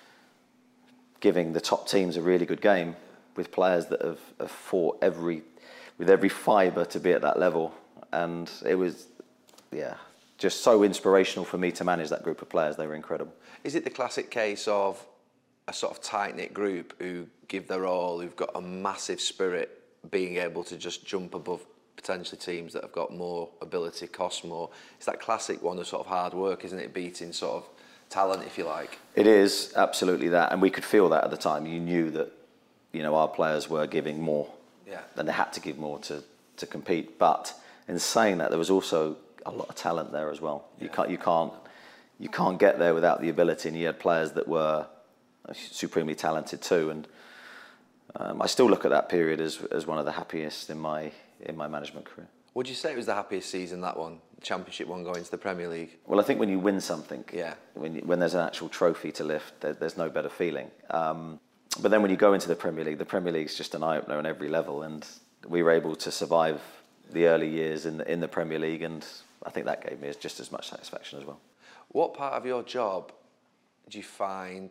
giving the top teams a really good game with players that have, have fought every, with every fibre to be at that level. And it was, yeah, just so inspirational for me to manage that group of players. They were incredible. Is it the classic case of a sort of tight-knit group who give their all, who've got a massive spirit, being able to just jump above potentially teams that have got more ability, cost more? It's that classic one of sort of hard work, isn't it? Beating sort of talent, if you like. It is absolutely that, and we could feel that at the time. You knew that, you know, our players were giving more, yeah, and they had to give more to, to compete. But in saying that, there was also a lot of talent there as well. You yeah. can't you can't you can't get there without the ability, and you had players that were supremely talented too. And um, I still look at that period as as one of the happiest in my in my management career. Would you say it was the happiest season, that one, the Championship one, going to the Premier League? Well, I think when you win something, yeah, when you, when there's an actual trophy to lift, there, there's no better feeling. Um, but then when you go into the Premier League, the Premier League's just an eye-opener on every level, and we were able to survive the early years in the, in the Premier League, and I think that gave me just as much satisfaction as well. What part of your job do you find...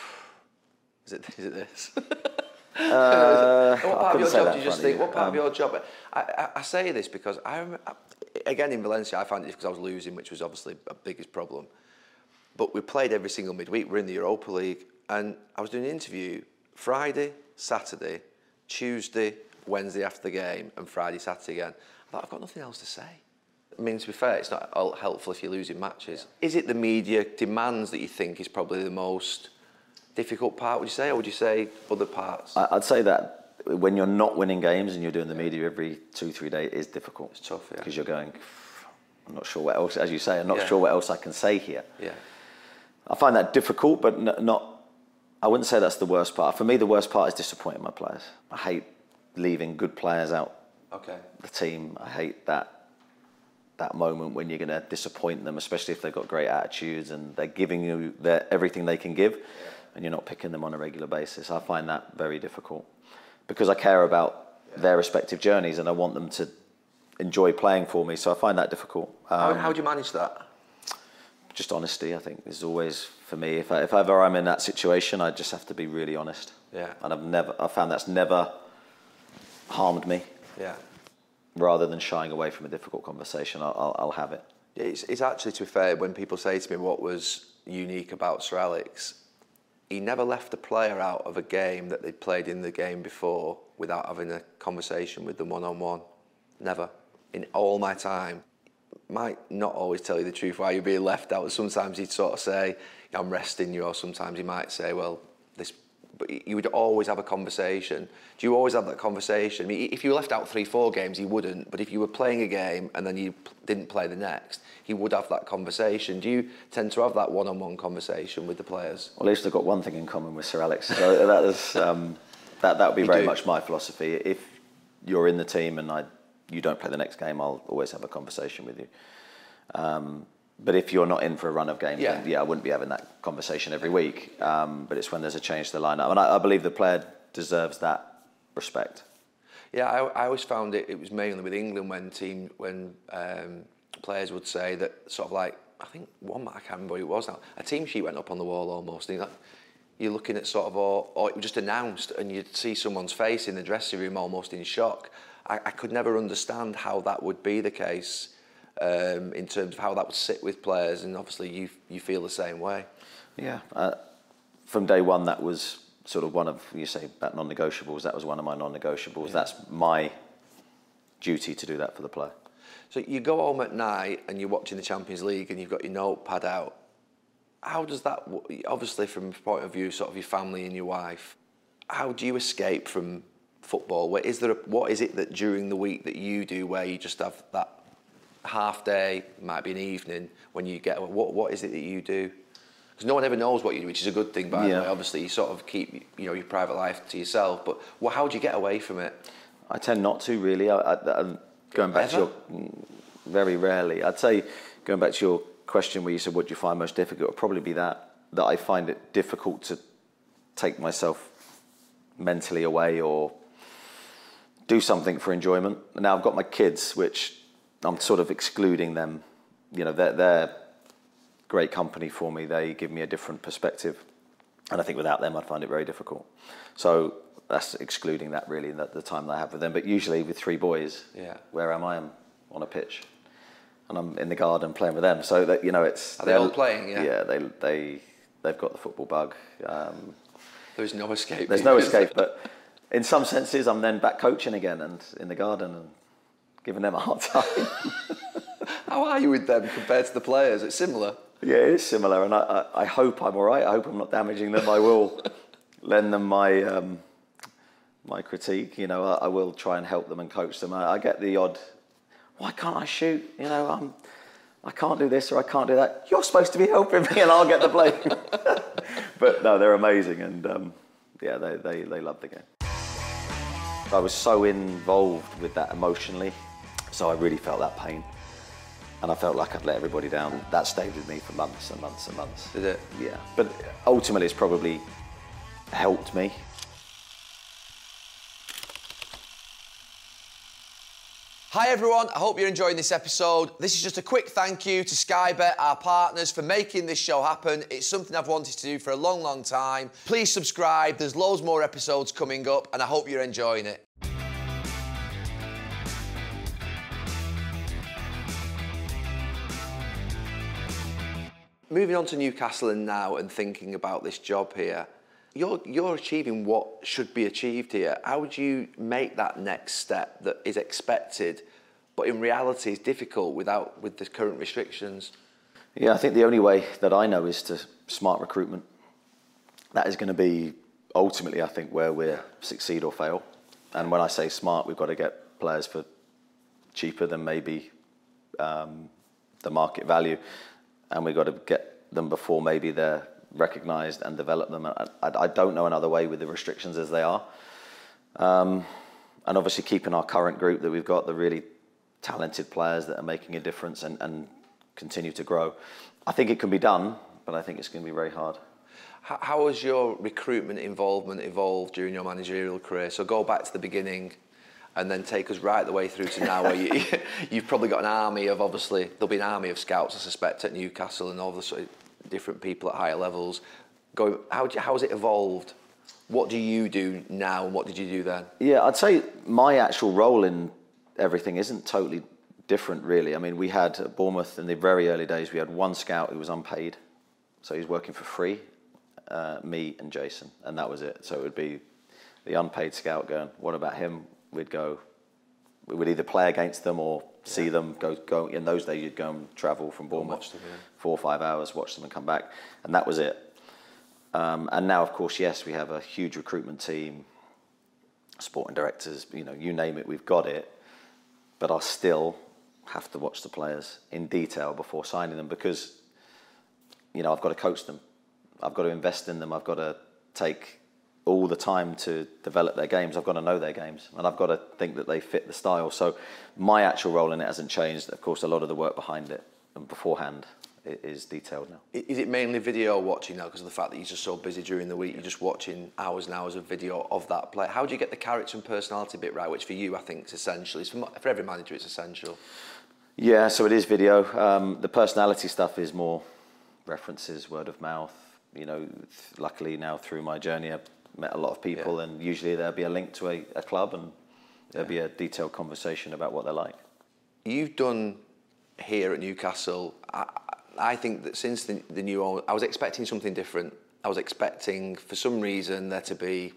Is it, is it this? Uh, what part of your job do you just think, you. what part um, of your job... I, I, I say this because, I, I again, in Valencia, I found it because I was losing, which was obviously a biggest problem. But we played every single midweek. We're in the Europa League. And I was doing an interview Friday, Saturday, Tuesday, Wednesday after the game, and Friday, Saturday again. I thought, I've got nothing else to say. I mean, to be fair, it's not all helpful if you're losing matches. Yeah. Is it the media demands that you think is probably the most difficult part, would you say, or would you say other parts? I'd say that when you're not winning games and you're doing the media every two, three days, it is difficult. It's tough, yeah. Because you're going, I'm not sure what else, as you say, I'm not yeah. sure what else I can say here. Yeah. I find that difficult, but n- not, I wouldn't say that's the worst part. For me, the worst part is disappointing my players. I hate leaving good players out okay. the team. I hate that that moment when you're going to disappoint them, especially if they've got great attitudes and they're giving you their, everything they can give, yeah. and you're not picking them on a regular basis. I find that very difficult because I care about yeah. their respective journeys and I want them to enjoy playing for me. So I find that difficult. Um, how, how do you manage that? Just honesty, I think, is always for me. If I, if ever I'm in that situation, I just have to be really honest. Yeah. And I've never, I found that's never harmed me. Yeah. Rather than shying away from a difficult conversation, I'll, I'll, I'll have it. It's, it's actually, to be fair, when people say to me what was unique about Sir Alex, he never left a player out of a game that they'd played in the game before without having a conversation with them one-on-one. Never. In all my time. Might not always tell you the truth why you're being left out. Sometimes he'd sort of say, I'm resting you, or sometimes he might say, well, this but you would always have a conversation. Do you always have that conversation? I mean, if you were left out three, four games, he wouldn't. But if you were playing a game and then you didn't play the next, he would have that conversation. Do you tend to have that one-on-one conversation with the players? Well, at least I've got one thing in common with Sir Alex. So that is um, that that would be you very do. much my philosophy. If you're in the team and I, you don't play the next game, I'll always have a conversation with you. Um, But if you're not in for a run of games, yeah. then yeah, I wouldn't be having that conversation every week. Um, but it's when there's a change to the lineup. And I, I believe the player deserves that respect. Yeah, I, I always found it, it was mainly with England when team when um, players would say that sort of like, I think one, I can't remember who it was now, a team sheet went up on the wall almost. And you're, like, you're looking at sort of, or, or it was just announced and you'd see someone's face in the dressing room almost in shock. I, I could never understand how that would be the case. Um, in terms of how that would sit with players, and obviously you you feel the same way. Yeah, uh, from day one that was sort of one of, you say about non-negotiables, that was one of my non-negotiables. Yeah. That's my duty to do that for the player. So you go home at night and you're watching the Champions League and you've got your notepad out. How does that, obviously from the point of view sort of your family and your wife, how do you escape from football? Where, is there a, what is it that during the week that you do where you just have that half day, might be an evening, when you get, what what is it that you do? Because no one ever knows what you do, which is a good thing, by yeah. the way. Obviously, you sort of keep, you know, your private life to yourself, but well, how do you get away from it? I tend not to, really. I, I, I'm going back Ever? to your, very rarely. I'd say, going back to your question where you said, what do you find most difficult? It would probably be that, that I find it difficult to take myself mentally away or do something for enjoyment. Now, I've got my kids, which I'm sort of excluding them. You know, they're, they're great company for me. They give me a different perspective. And I think without them, I'd find it very difficult. So that's excluding that, really, the, the time that I have with them. But usually with three boys, yeah. where am I? I'm on a pitch. And I'm in the garden playing with them. So, that, you know, it's... Are they all playing, yeah? Yeah, they, they, they've got the football bug. Um, There's no escape. There's no escape, but in some senses, I'm then back coaching again and in the garden and giving them a hard time. How are you with them compared to the players? It's similar. Yeah, it is similar, and I, I, I hope I'm all right. I hope I'm not damaging them. I will lend them my um, my critique. You know, I, I will try and help them and coach them. I, I get the odd, why can't I shoot? You know, I'm, I can't do this or I can't do that. You're supposed to be helping me, and I'll get the blame. But no, they're amazing, and um, yeah, they, they they love the game. I was so involved with that emotionally, so I really felt that pain. And I felt like I'd let everybody down. That stayed with me for months and months and months. Did it? Yeah. But ultimately, it's probably helped me. Hi everyone, I hope you're enjoying this episode. This is just a quick thank you to Sky Bet, our partners, for making this show happen. It's something I've wanted to do for a long, long time. Please subscribe, there's loads more episodes coming up, and I hope you're enjoying it. Moving on to Newcastle and now and thinking about this job here, you're, you're achieving what should be achieved here. How would you make that next step that is expected, but in reality is difficult without with the current restrictions? Yeah, I think the only way that I know is to smart recruitment. That is going to be ultimately, I think, where we succeed or fail. And when I say smart, we've got to get players for cheaper than maybe um, the market value. And we've got to get them before maybe they're recognised and develop them. I, I, I don't know another way with the restrictions as they are. Um, and obviously keeping our current group that we've got, the really talented players that are making a difference and, and continue to grow. I think it can be done, but I think it's going to be very hard. How, how has your recruitment involvement evolved during your managerial career? So go back to the beginning and then take us right the way through to now, where you, you've probably got an army of, obviously, there'll be an army of scouts, I suspect, at Newcastle and all the sort of different people at higher levels. Go, how, how has it evolved? What do you do now and what did you do then? Yeah, I'd say my actual role in everything isn't totally different, really. I mean, we had at Bournemouth in the very early days, we had one scout who was unpaid. So he was working for free, uh, me and Jason, and that was it. So it would be the unpaid scout going, what about him? We'd go, we would either play against them or see yeah. them go, go. In those days, you'd go and travel from Bournemouth, them, yeah. four or five hours, watch them and come back. And that was it. Um, and now, of course, yes, we have a huge recruitment team, sporting directors, you know, you name it, we've got it. But I still have to watch the players in detail before signing them because, you know, I've got to coach them. I've got to invest in them. I've got to take all the time to develop their games. I've got to know their games, and I've got to think that they fit the style. So my actual role in it hasn't changed. Of course, a lot of the work behind it and beforehand is detailed now. Is it mainly video watching now because of the fact that you're just so busy during the week? You're just watching hours and hours of video of that play. How do you get the character and personality bit right? Which for you, I think, is essential. It's for, for every manager, it's essential. Yeah, so it is video. Um, the personality stuff is more references, word of mouth. You know, luckily now through my journey, I've met a lot of people, yeah. and usually there'll be a link to a, a club, and there'll yeah. be a detailed conversation about what they're like. You've done here at Newcastle. I, I think that since the, the new owner, I was expecting something different. I was expecting, for some reason, there to be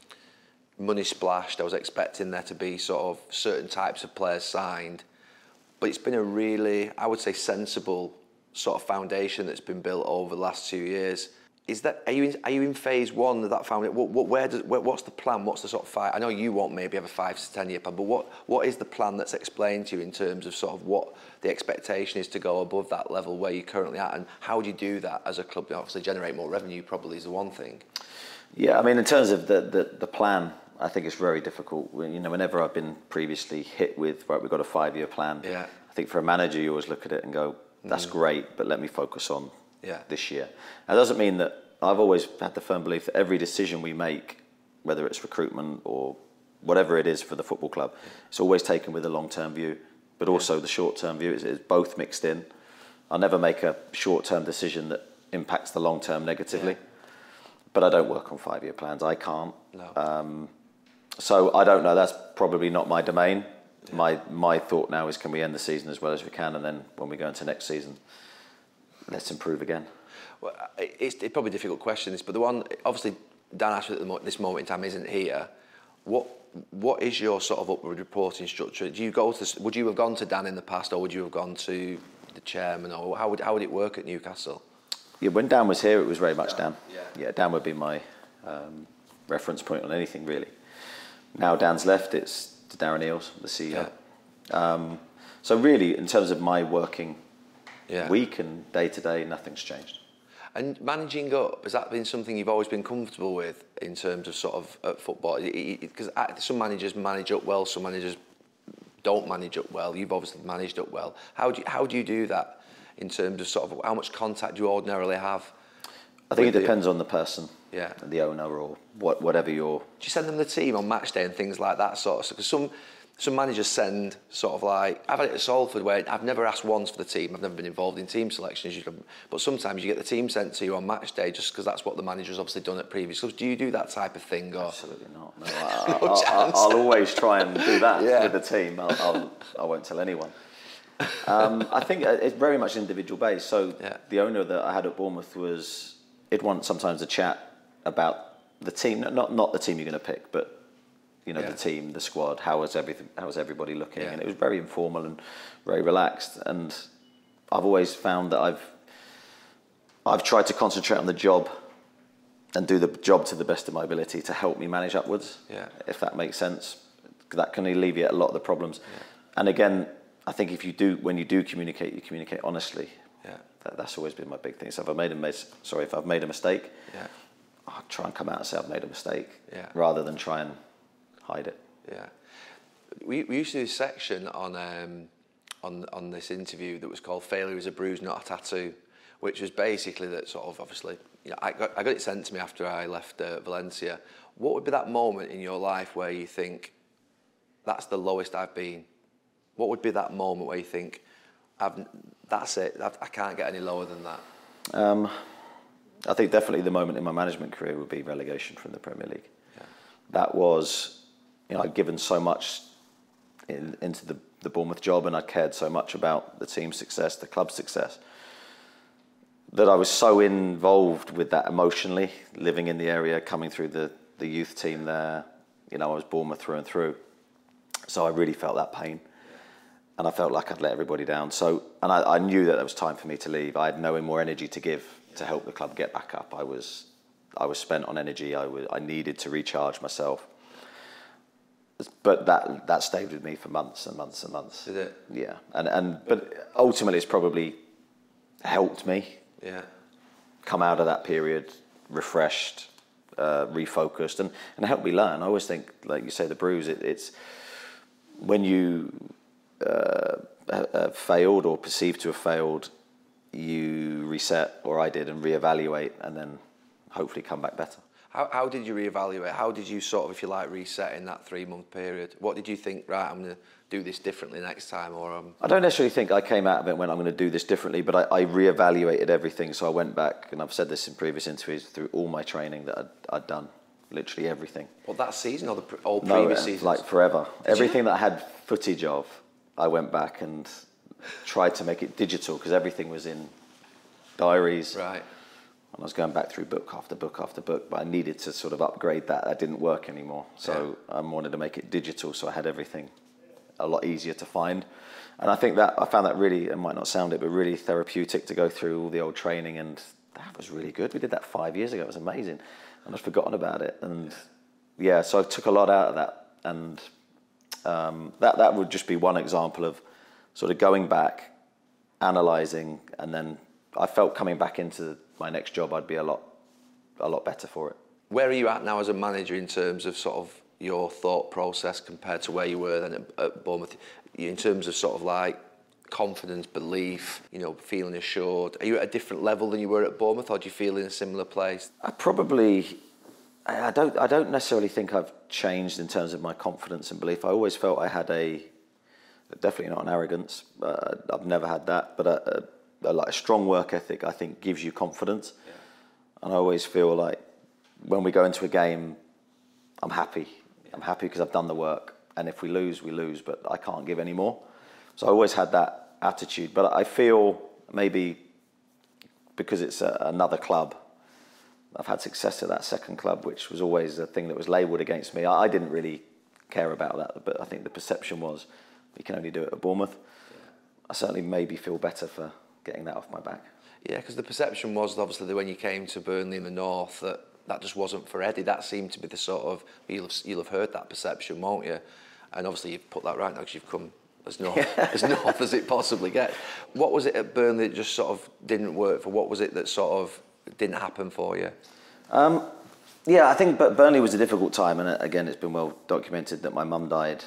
money splashed. I was expecting there to be sort of certain types of players signed. But it's been a really, I would say, sensible sort of foundation that's been built over the last two years. Is that are you in, are you in phase one of that foundation? What, what, where does where, what's the plan? What's the sort of five? I know you won't maybe have a five to ten year plan, but what what is the plan that's explained to you in terms of sort of what the expectation is to go above that level where you're currently at, and how do you do that as a club? Obviously, generate more revenue probably is the one thing. Yeah, I mean, in terms of the the, the plan, I think it's very difficult. You know, whenever I've been previously hit with, right, we've got a five-year plan. Yeah. I think for a manager, you always look at it and go, that's mm. great, but let me focus on yeah. this year. That doesn't mean that I've always had the firm belief that every decision we make, whether it's recruitment or whatever it is for the football club, it's always taken with a long-term view, but also yeah. the short-term view is, is both mixed in. I'll never make a short-term decision that impacts the long-term negatively, yeah. but I don't work on five-year plans. I can't. No. Um, so I don't know. That's probably not my domain. Yeah. My my thought now is, can we end the season as well as we can, and then when we go into next season, let's improve again. Well, it's, it's probably a difficult question, this, but the one, obviously, Dan Ashworth at this moment in time isn't here. What what is your sort of upward reporting structure? Do you go to? Would you have gone to Dan in the past, or would you have gone to the chairman, or how would how would it work at Newcastle? Yeah, when Dan was here, it was very much Dan. Yeah, yeah Dan would be my um, reference point on anything really. Now Dan's left, it's to Darren Eales, the C E O. Yeah. Um, so really, in terms of my working yeah. week and day to day, nothing's changed. And managing up, has that been something you've always been comfortable with in terms of sort of uh, football? Because some managers manage up well, some managers don't manage up well. You've obviously managed up well. How do you, how do you do that in terms of sort of how much contact do you ordinarily have? I think it depends the, on the person, yeah, the owner or what, whatever you're... Do you send them the team on match day and things like that sort of stuff? Because some, some managers send sort of like... I've had it at Salford where I've never asked once for the team. I've never been involved in team selection. But sometimes you get the team sent to you on match day just because that's what the manager's obviously done at previous clubs. Do you do that type of thing? Or? Absolutely not. No, I, no I'll, I'll, I'll always try and do that yeah. with the team. I'll, I'll, I won't tell anyone. Um, I think it's very much individual based. So yeah. the owner that I had at Bournemouth was... He'd want sometimes a chat about the team, not not the team you're going to pick, but you know yeah. the team, the squad. How was everything? How was everybody looking? Yeah. And it was very informal and very relaxed. And I've always found that I've I've tried to concentrate on the job and do the job to the best of my ability to help me manage upwards. Yeah. If that makes sense, that can alleviate a lot of the problems. Yeah. And again, I think if you do, when you do communicate, you communicate honestly. Yeah. That, that's always been my big thing. So if I've made a mis- sorry, if I've made a mistake, yeah. I'll try and come out and say I've made a mistake, yeah. rather than try and hide it. Yeah. We we used to do a section on um, on on this interview that was called "Failure is a Bruise, Not a Tattoo," which was basically that sort of obviously, you know, I got I got it sent to me after I left uh, Valencia. What would be that moment in your life where you think that's the lowest I've been? What would be that moment where you think, I've, that's it, I've, I can't get any lower than that? Um, I think definitely the moment in my management career would be relegation from the Premier League. Yeah. That was, you know, I'd given so much in, into the, the Bournemouth job, and I cared so much about the team's success, the club's success, that I was so involved with that emotionally, living in the area, coming through the, the youth team there. You know, I was Bournemouth through and through. So I really felt that pain. And I felt like I'd let everybody down. So, and I, I knew that it was time for me to leave. I had no more energy to give to help the club get back up. I was I was spent on energy. I was, I needed to recharge myself. But that that stayed with me for months and months and months. Did it? Yeah. And and but ultimately, it's probably helped me. Yeah. Come out of that period refreshed, uh, refocused, and and helped me learn. I always think, like you say, the bruise. It, it's when you uh, have failed or perceived to have failed, you reset, or I did, and reevaluate, and then hopefully come back better. How, how did you reevaluate? How did you sort of, if you like, reset in that three-month period? What did you think, right, I'm going to do this differently next time? Or um... I don't necessarily think I came out of it when I'm going to do this differently, but I, I reevaluated everything. So I went back, and I've said this in previous interviews, through all my training that I'd, I'd done, literally everything. What, that season or the pre- all no, previous seasons? Like forever. Did everything you? that I had footage of, I went back and tried to make it digital, because everything was in diaries. Right. And I was going back through book after book after book, but I needed to sort of upgrade that. That didn't work anymore. So yeah. I wanted to make it digital, so I had everything a lot easier to find. And I think that I found that really, it might not sound it, but really therapeutic to go through all the old training, and that was really good. We did that five years ago. It was amazing. And I'd forgotten about it. And yeah, so I took a lot out of that. And um, that, that would just be one example of sort of going back, analysing, and then I felt coming back into my next job, I'd be a lot, a lot better for it. Where are you at now as a manager in terms of sort of your thought process compared to where you were then at, at Bournemouth? In terms of sort of like confidence, belief, you know, feeling assured. Are you at a different level than you were at Bournemouth, or do you feel in a similar place? I probably, I don't, I don't necessarily think I've changed in terms of my confidence and belief. I always felt I had a, definitely not an arrogance. Uh, I've never had that, but a, a A, like a strong work ethic, I think, gives you confidence. Yeah. And I always feel like when we go into a game, I'm happy. Yeah. I'm happy because I've done the work. And if we lose, we lose, but I can't give any more. So I always had that attitude. But I feel maybe because it's a, another club, I've had success at that second club, which was always a thing that was labelled against me. I, I didn't really care about that, but I think the perception was you can only do it at Bournemouth. Yeah. I certainly maybe feel better for getting that off my back. Yeah, because the perception was obviously that when you came to Burnley in the north, that that just wasn't for Eddie. That seemed to be the sort of, you'll have, you'll have heard that perception, won't you? And obviously you've put that right now because you've come as north, yeah. as north as it possibly gets. What was it at Burnley that just sort of didn't work for? What was it that sort of didn't happen for you? Um, yeah, I think but Burnley was a difficult time, and again, it's been well documented that my mum died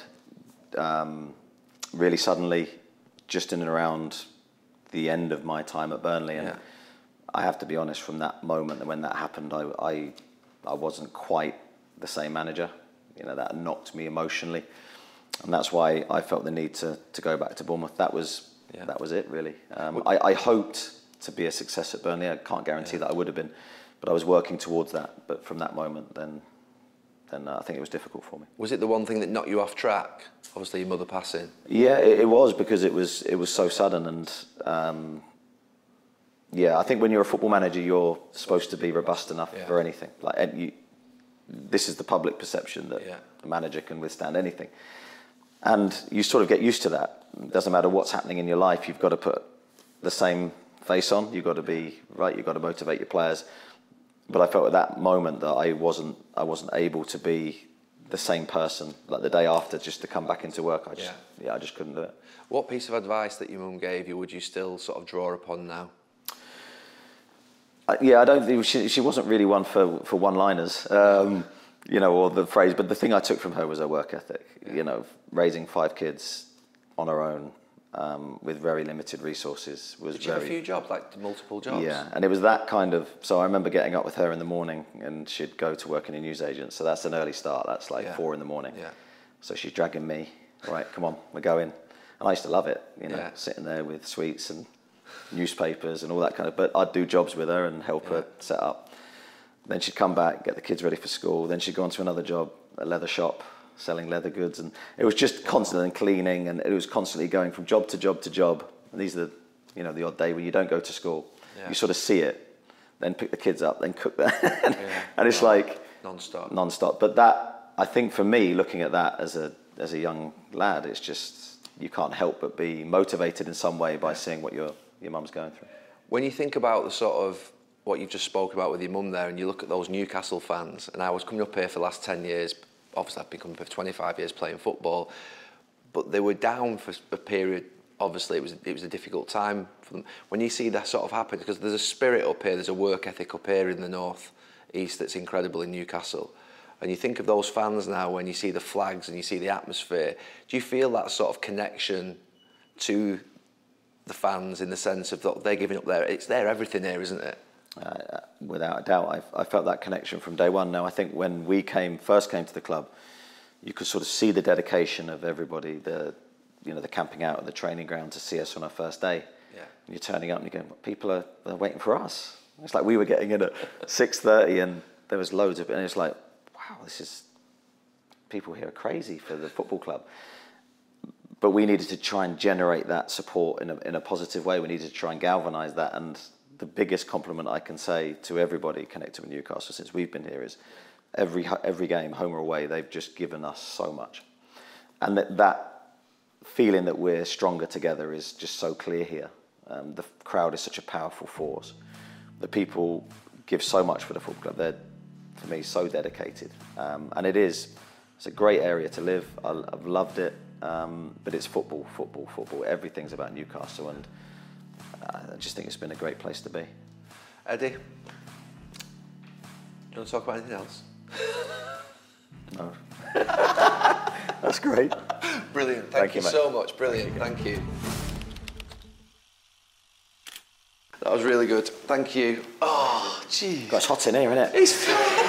um, really suddenly, just in and around the end of my time at Burnley, and yeah. I have to be honest, from that moment and when that happened, I, I I wasn't quite the same manager. You know, that knocked me emotionally, and that's why I felt the need to to go back to Bournemouth. That was yeah. that was it really. Um, I, I hoped to be a success at Burnley. I can't guarantee yeah. that I would have been, but I was working towards that. But from that moment, then then uh, I think it was difficult for me. Was it the one thing that knocked you off track? Obviously, your mother passing. Yeah, it, it was, because it was it was so sudden, and um, yeah, I think when you're a football manager, you're supposed to be robust enough yeah. for anything. Like and you, this is the public perception that yeah. a manager can withstand anything, and you sort of get used to that. It doesn't matter what's happening in your life, you've got to put the same face on. You've got to be right. You've got to motivate your players. But I felt at that moment that I wasn't I wasn't able to be the same person, like the day after, just to come back into work. I just yeah, yeah I just couldn't do it. What piece of advice that your mum gave you would you still sort of draw upon now? Uh, yeah, I don't think she she wasn't really one for for one-liners, um, you know, or the phrase. But the thing I took from her was her work ethic. Yeah. You know, raising five kids on her own um, with very limited resources was Did you very. have a few jobs, like multiple jobs? Yeah, and it was that kind of. So I remember getting up with her in the morning, and she'd go to work in a newsagent. So that's an early start. That's like yeah. four in the morning. Yeah. So she's dragging me. All right, come on, we're going. And I used to love it. You know, yeah. sitting there with sweets and newspapers and all that kind of. But I'd do jobs with her and help yeah. her set up. Then she'd come back, get the kids ready for school. Then she'd go on to another job, a leather shop, selling leather goods, and it was just constant and cleaning, and it was constantly going from job to job to job. And these are the, you know, the odd day when you don't go to school, yeah. you sort of see it, then pick the kids up, then cook them, and, yeah. and it's right. like non-stop. Non-stop. But that, I think, for me, looking at that as a as a young lad, it's just you can't help but be motivated in some way by yeah. seeing what your your mum's going through. When you think about the sort of what you've just spoke about with your mum there, and you look at those Newcastle fans, and I was coming up here for the last ten years, obviously I've been coming up here for twenty-five years playing football, but they were down for a period. Obviously, it was it was a difficult time for them. When you see that sort of happen, because there's a spirit up here, there's a work ethic up here in the north east that's incredible in Newcastle. And you think of those fans now when you see the flags and you see the atmosphere. Do you feel that sort of connection to the fans in the sense of that they're giving up their, it's their everything here, isn't it? Uh, without a doubt, I, I felt that connection from day one. Now, I think when we came first came to the club, you could sort of see the dedication of everybody, the you know the camping out at the training ground to see us on our first day. Yeah. And you're turning up and you're going, people are they're waiting for us. It's like we were getting in at six thirty and there was loads of it, and it's like, wow, this is people here are crazy for the football club. But we needed to try and generate that support in a, in a positive way. We needed to try and galvanise that. And the biggest compliment I can say to everybody connected with Newcastle since we've been here is every every game, home or away, they've just given us so much. And that, that feeling that we're stronger together is just so clear here. Um, the crowd is such a powerful force. The people give so much for the football club. They're, for me, so dedicated. Um, and it is, it's a great area to live. I, I've loved it. Um, but it's football, football, football. Everything's about Newcastle, and I just think it's been a great place to be. Eddie, do you want to talk about anything else? No. That's great. Brilliant. Thank, Thank you, you so much. Brilliant. Thank you. Thank you. That was really good. Thank you. Oh, gee. It's hot in here, isn't it? It's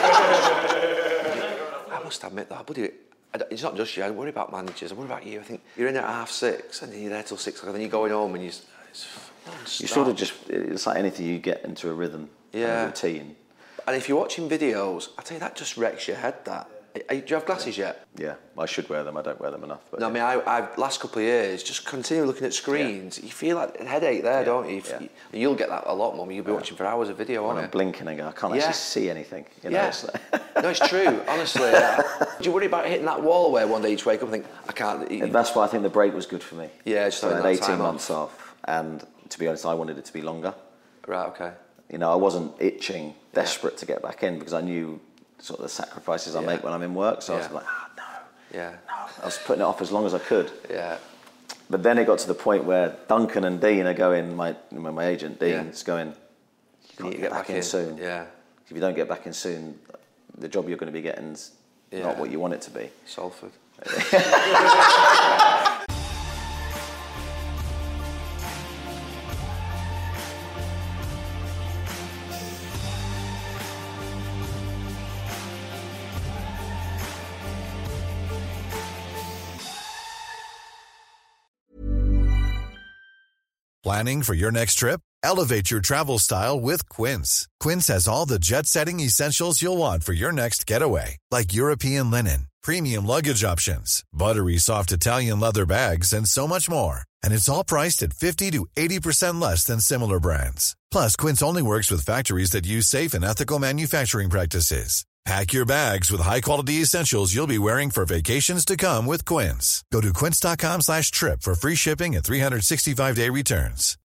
I must admit that, buddy. It's not just you. I worry about managers. I worry about you. I think you're in at half six, and then you're there till six o'clock, and then you're going home, and you. It's you sort of just. It's like anything. You get into a rhythm, yeah, a routine. And if you're watching videos, I tell you that just wrecks your head. That. Do you have glasses yet? Yeah, I should wear them. I don't wear them enough. But no, yeah. I mean, I, I last couple of years just continue looking at screens. Yeah. You feel like a headache there, yeah. don't you? If yeah. you? You'll get that a lot, Mum. You'll be yeah. watching for hours of video when on I'm it. blinking and go, I can't yeah. actually see anything. You know, yeah. it's like no, it's true. Honestly, yeah. Do you worry about hitting that wall where one day you wake up and think, I can't? And that's why I think the break was good for me. Yeah, just so I had eighteen eighteen months off. off, and to be honest, I wanted it to be longer. Right. Okay. You know, I wasn't itching, desperate yeah. to get back in because I knew sort of the sacrifices I yeah. make when I'm in work. So yeah. I was like, ah, oh, no, yeah, no. I was putting it off as long as I could. Yeah. But then it got to the point where Duncan and Dean are going. My my agent Dean's yeah. going. You need to get, get back, back in, in soon. Yeah. If you don't get back in soon, the job you're going to be getting is yeah. not what you want it to be. Salford. Planning for your next trip? Elevate your travel style with Quince. Quince has all the jet-setting essentials you'll want for your next getaway, like European linen, premium luggage options, buttery soft Italian leather bags, and so much more. And it's all priced at fifty to eighty percent less than similar brands. Plus, Quince only works with factories that use safe and ethical manufacturing practices. Pack your bags with high-quality essentials you'll be wearing for vacations to come with Quince. Go to quince.com slash trip for free shipping and three sixty-five day returns.